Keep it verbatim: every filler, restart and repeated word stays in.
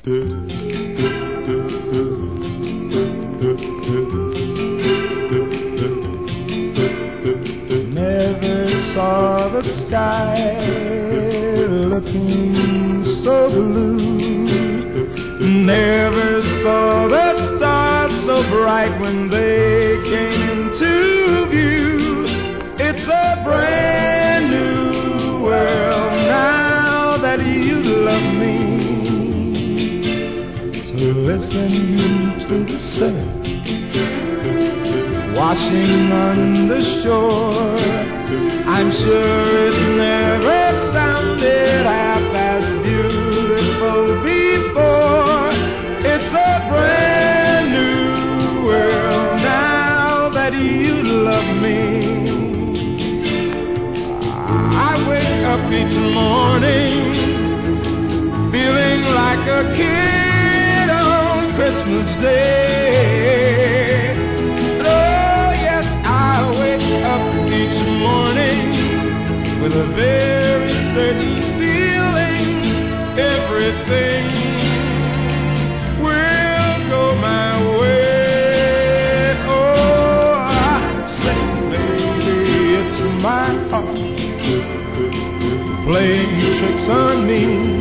Never saw the sky looking so blue. Never saw the stars so bright when they came into view. It's a brand new world now that you love me. So listen to the surf washing on the shore. I'm sure it never sounded half as beautiful before. It's a brand new world now that you love me. I wake up each morning feeling like a kid on Christmas Day. With a very certain feeling, everything will go my way. Oh, I say, baby, it's my heart playing tricks on me.